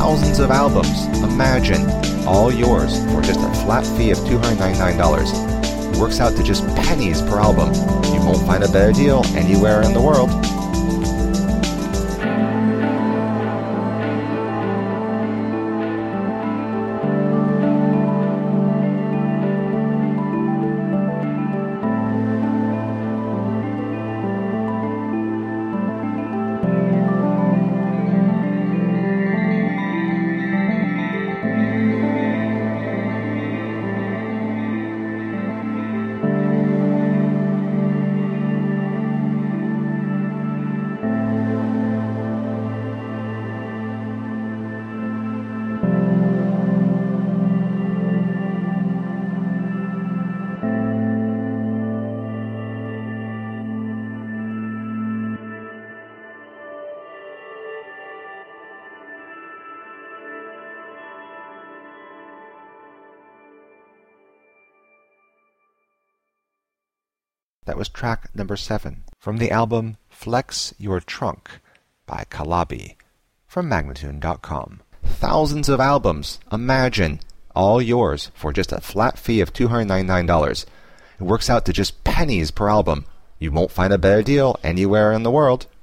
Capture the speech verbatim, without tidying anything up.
thousands of albums. Imagine, all yours for just a flat fee of two hundred ninety-nine dollars. It works out to just pennies per album. You won't find a better deal anywhere in the world. That was track number seven from the album Flex Your Trunk by Calabi from Magnatune dot com. Thousands of albums. Imagine, all yours for just a flat fee of two hundred ninety-nine dollars. It works out to just pennies per album. You won't find a better deal anywhere in the world.